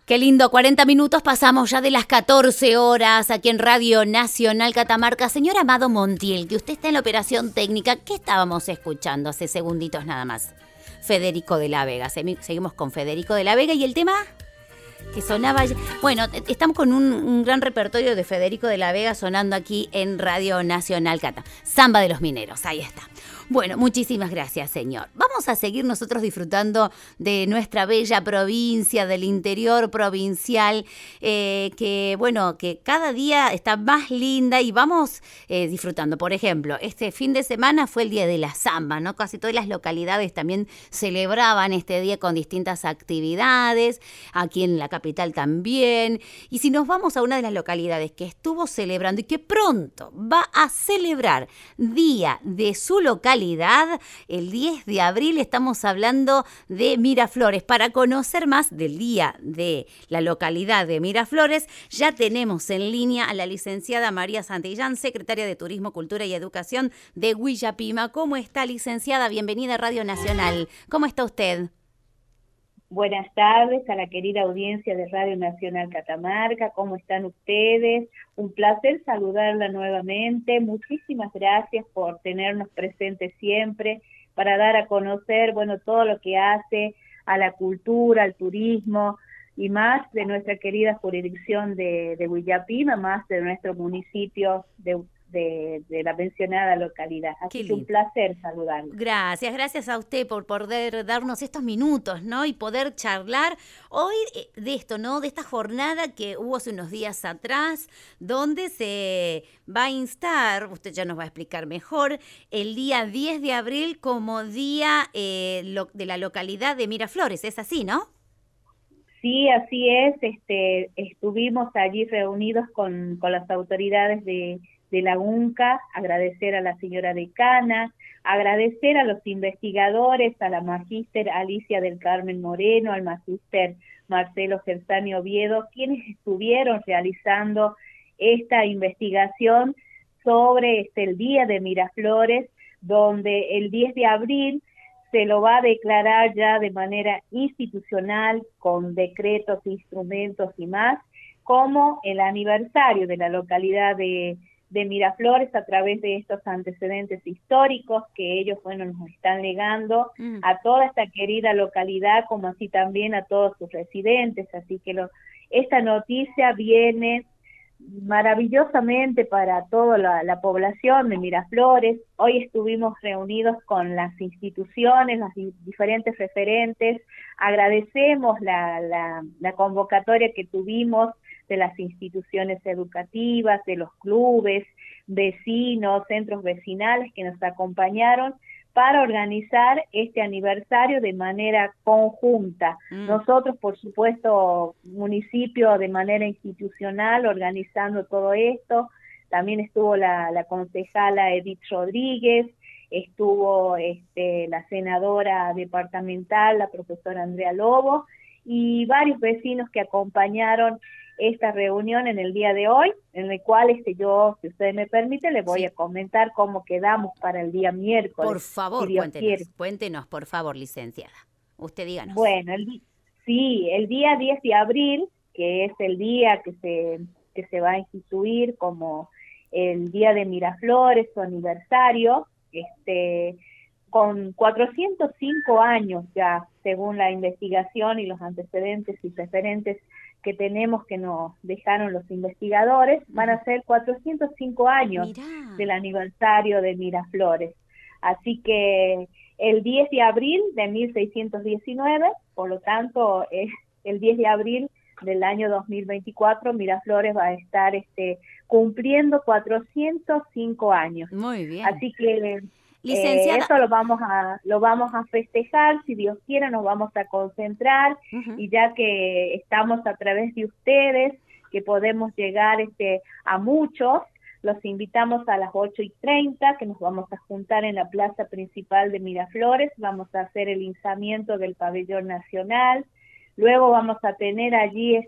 Qué lindo, 40 minutos pasamos ya de las 14 horas aquí en Radio Nacional Catamarca. Señor Amado Montiel, que usted está en la operación técnica, ¿qué estábamos escuchando hace segunditos nada más? Federico de la Vega. Seguimos con Federico de la Vega y el tema que sonaba... Bueno, estamos con un gran repertorio de Federico de la Vega sonando aquí en Radio Nacional Cata. Samba de los Mineros, ahí está. Bueno, muchísimas gracias, señor. Vamos a seguir nosotros disfrutando de nuestra bella provincia, del interior provincial, que cada día está más linda y vamos disfrutando. Por ejemplo, este fin de semana fue el Día de la Samba, ¿no? Casi todas las localidades también celebraban este día con distintas actividades, aquí en la capital también. Y si nos vamos a una de las localidades que estuvo celebrando y que pronto va a celebrar día de su localidad, el 10 de abril estamos hablando de Miraflores. Para conocer más del día de la localidad de Miraflores, ya tenemos en línea a la licenciada María Santillán, secretaria de Turismo, Cultura y Educación de Huillapima. ¿Cómo está, licenciada? Bienvenida a Radio Nacional. ¿Cómo está usted? Buenas tardes a la querida audiencia de Radio Nacional Catamarca. ¿Cómo están ustedes? Un placer saludarla nuevamente. Muchísimas gracias por tenernos presentes siempre para dar a conocer, todo lo que hace a la cultura, al turismo y más de nuestra querida jurisdicción de Huillapima, más de nuestro municipio de la mencionada localidad. Así que un placer saludarlo. Gracias a usted por poder darnos estos minutos, ¿no? Y poder charlar hoy de esto, ¿no? De esta jornada que hubo hace unos días atrás, donde se va a instar, usted ya nos va a explicar mejor, el día 10 de abril como día de la localidad de Miraflores, ¿es así, no? Sí, así es. Estuvimos allí reunidos con las autoridades de la UNCA, agradecer a la señora decana, agradecer a los investigadores, a la magíster Alicia del Carmen Moreno, al magíster Marcelo Gersani Oviedo, quienes estuvieron realizando esta investigación sobre el Día de Miraflores, donde el 10 de abril se lo va a declarar ya de manera institucional, con decretos, instrumentos y más, como el aniversario de la localidad de Miraflores a través de estos antecedentes históricos que ellos, nos están legando a toda esta querida localidad, como así también a todos sus residentes. Así que esta noticia viene maravillosamente para toda la población de Miraflores. Hoy estuvimos reunidos con las instituciones, las diferentes referentes. Agradecemos la convocatoria que tuvimos de las instituciones educativas, de los clubes, vecinos, centros vecinales que nos acompañaron para organizar este aniversario de manera conjunta. Nosotros, por supuesto, municipio de manera institucional organizando todo esto. También estuvo la concejala Edith Rodríguez, estuvo la senadora departamental, la profesora Andrea Lobo, y varios vecinos que acompañaron esta reunión en el día de hoy, en el cual si usted me permite, le voy a comentar cómo quedamos para el día miércoles. Por favor, cuéntenos, por favor, licenciada. Usted díganos. Bueno, el día 10 de abril, que es el día que se va a instituir como el Día de Miraflores, su aniversario, con 405 años ya, según la investigación y los antecedentes y referentes que tenemos que nos dejaron los investigadores, van a ser 405 años del aniversario de Miraflores. Así que el 10 de abril de 1619, por lo tanto, el 10 de abril del año 2024, Miraflores va a estar cumpliendo 405 años. Muy bien. Así que licenciada, eso lo vamos a festejar, si Dios quiere nos vamos a concentrar, y ya que estamos a través de ustedes, que podemos llegar a muchos, los invitamos a las 8:30, que nos vamos a juntar en la plaza principal de Miraflores. Vamos a hacer el izamiento del pabellón nacional, luego vamos a tener allí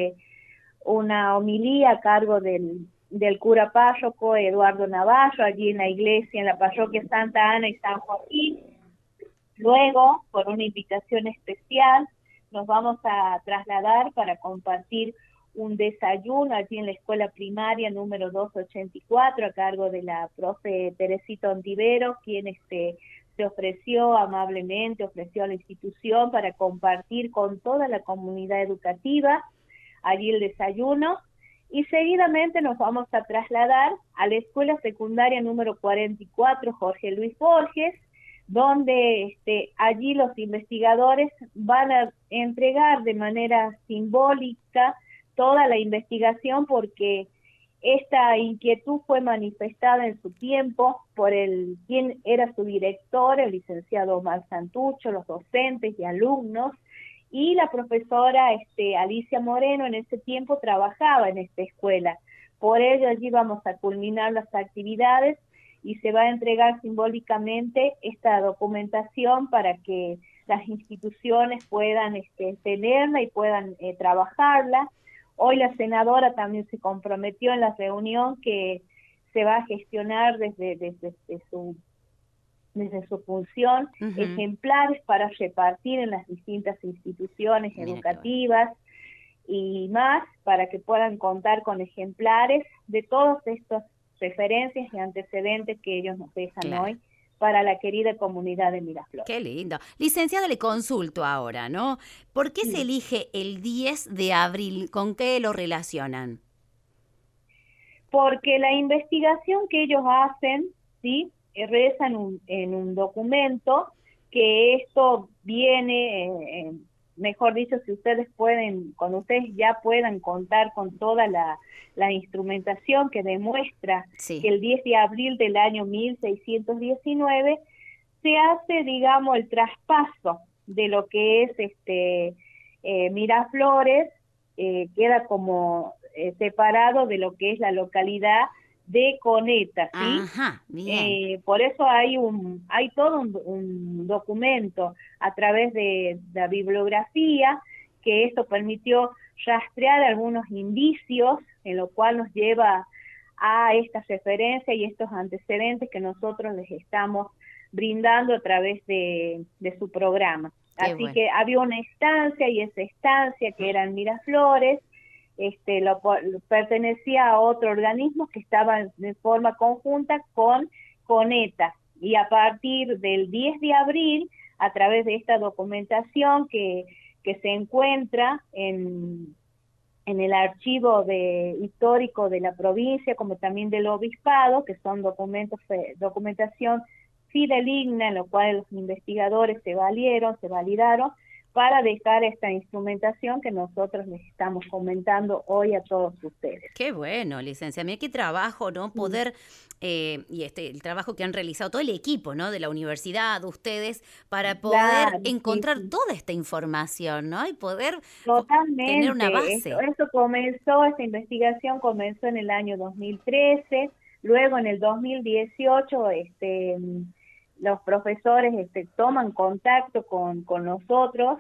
una homilía a cargo del cura párroco Eduardo Navarro, allí en la iglesia, en la parroquia Santa Ana y San Joaquín. Luego, por una invitación especial, nos vamos a trasladar para compartir un desayuno allí en la escuela primaria número 284 a cargo de la profe Teresita Ontivero, quien se ofreció amablemente, ofreció a la institución para compartir con toda la comunidad educativa allí el desayuno, y seguidamente nos vamos a trasladar a la escuela secundaria número 44 Jorge Luis Borges, donde allí los investigadores van a entregar de manera simbólica toda la investigación, porque esta inquietud fue manifestada en su tiempo por quien era su director, el licenciado Omar Santucho, los docentes y alumnos, y la profesora Alicia Moreno en ese tiempo trabajaba en esta escuela. Por ello allí vamos a culminar las actividades y se va a entregar simbólicamente esta documentación para que las instituciones puedan tenerla y puedan trabajarla. Hoy la senadora también se comprometió en la reunión que se va a gestionar desde su función ejemplares para repartir en las distintas instituciones educativas y más, para que puedan contar con ejemplares de todas estas referencias y antecedentes que ellos nos dejan hoy para la querida comunidad de Miraflores. Qué lindo. Licenciada, le consulto ahora, ¿no? ¿Por qué se elige el 10 de abril? ¿Con qué lo relacionan? Porque la investigación que ellos hacen, ¿sí?, reza en un documento, que esto viene, mejor dicho, si ustedes pueden, con ustedes ya puedan contar con toda la instrumentación que demuestra que el 10 de abril del año 1619 se hace, digamos, el traspaso de lo que es Miraflores, queda como separado de lo que es la localidad de Coneta, ¿sí? Ajá, bien. Por eso hay todo un documento a través de la bibliografía, que esto permitió rastrear algunos indicios, en lo cual nos lleva a esta referencia y estos antecedentes que nosotros les estamos brindando a través de su programa. Así que había una estancia, y esa estancia, que era en Miraflores, pertenecía a otro organismo que estaba de forma conjunta con Coneta, y a partir del 10 de abril, a través de esta documentación que se encuentra en el archivo histórico de la provincia, como también del obispado, que son documentación fidedigna, en lo cual los investigadores se validaron para dejar esta instrumentación que nosotros les estamos comentando hoy a todos ustedes. Qué bueno, licencia. Mira qué trabajo, ¿no? Poder, y el trabajo que han realizado todo el equipo, ¿no? De la universidad, ustedes, para poder encontrar toda esta información, ¿no? Y poder tener una base. Esta investigación comenzó en el año 2013, luego en el 2018, los profesores toman contacto con nosotros,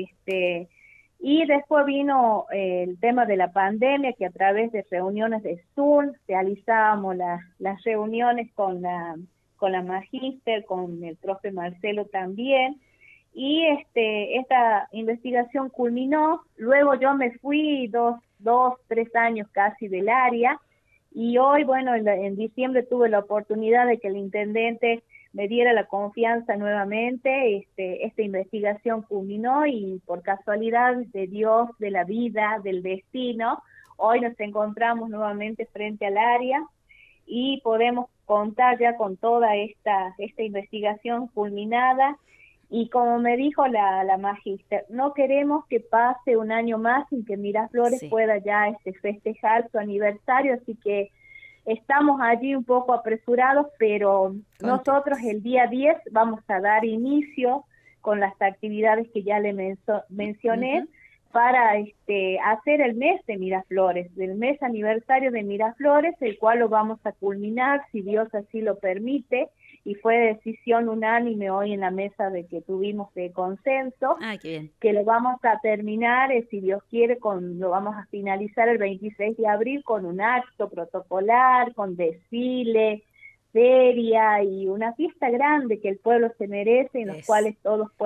y después vino el tema de la pandemia, que a través de reuniones de Zoom realizábamos las reuniones con la magíster, con el profe Marcelo también, y esta investigación culminó. Luego yo me fui 3 años casi del área, y hoy, bueno, en diciembre tuve la oportunidad de que el intendente me diera la confianza nuevamente. Esta investigación culminó, y por casualidad de Dios, de la vida, del destino, hoy nos encontramos nuevamente frente al área y podemos contar ya con toda esta investigación culminada. Y como me dijo la magíster, no queremos que pase un año más sin que Miraflores pueda ya festejar su aniversario, así que estamos allí un poco apresurados, pero nosotros el día 10 vamos a dar inicio con las actividades que ya le mencioné, para hacer el mes de Miraflores, del mes aniversario de Miraflores, el cual lo vamos a culminar, si Dios así lo permite, y fue decisión unánime hoy en la mesa de que tuvimos de consenso. Qué bien. Que lo vamos a terminar, si Dios quiere, lo vamos a finalizar el 26 de abril con un acto protocolar, con desfile, feria y una fiesta grande que el pueblo se merece, en los cuales todos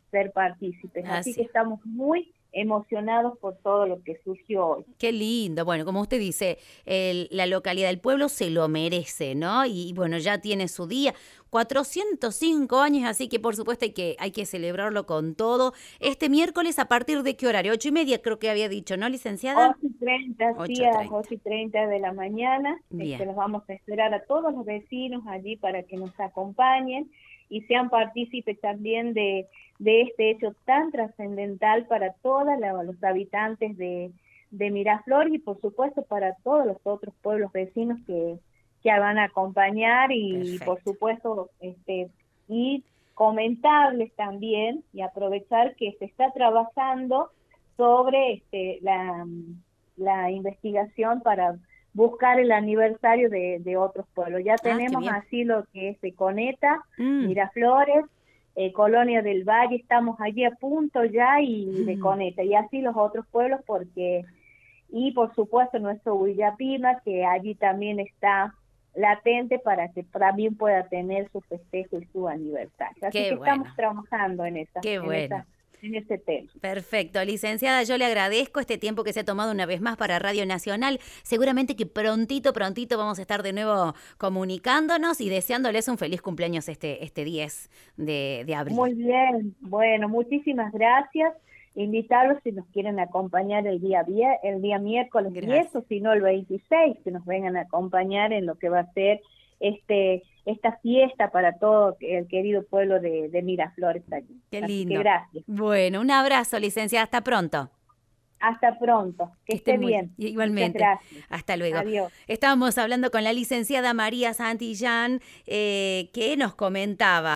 ser partícipes. Así que Así. estamos muy emocionados por todo lo que surgió hoy. Qué lindo. Bueno, como usted dice, la localidad del pueblo se lo merece, ¿no? Y bueno, ya tiene su día. 405 años, así que por supuesto hay que celebrarlo con todo. Este miércoles, ¿a partir de qué horario? 8:30 creo que había dicho, ¿no, licenciada? 8:30, sí, a las 8:30. 8:30 de la mañana. Bien. Los vamos a esperar a todos los vecinos allí para que nos acompañen y sean partícipes también de este hecho tan trascendental para todos los habitantes de Miraflores y por supuesto para todos los otros pueblos vecinos que van a acompañar y por Perfecto. supuesto y comentarles también y aprovechar que se está trabajando sobre la investigación para buscar el aniversario de otros pueblos. Ya Ah, qué tenemos bien. así lo que es de Coneta, Mm, Miraflores, Colonia del Valle, estamos allí a punto ya y de mm. Coneta, y así los otros pueblos y por supuesto nuestro Huillapima, que allí también está latente para que también pueda tener su festejo y su aniversario. Así Qué que estamos bueno, trabajando qué bueno. en ese tema. Perfecto, licenciada, yo le agradezco este tiempo que se ha tomado una vez más para Radio Nacional. Seguramente que prontito vamos a estar de nuevo comunicándonos y deseándoles un feliz cumpleaños este 10 de abril. Muy bien, bueno, muchísimas gracias. Invitarlos si nos quieren acompañar el día miércoles 10 Gracias. o si no el 26, que nos vengan a acompañar en lo que va a ser esta fiesta para todo el querido pueblo de Miraflores allí. Qué Así que lindo. gracias. Bueno, un abrazo, licenciada, hasta pronto. Hasta pronto, que Que esté estén muy bien. Muchas igualmente. gracias. Hasta luego. Adiós. Estábamos hablando con la licenciada María Santillán, que nos comentaba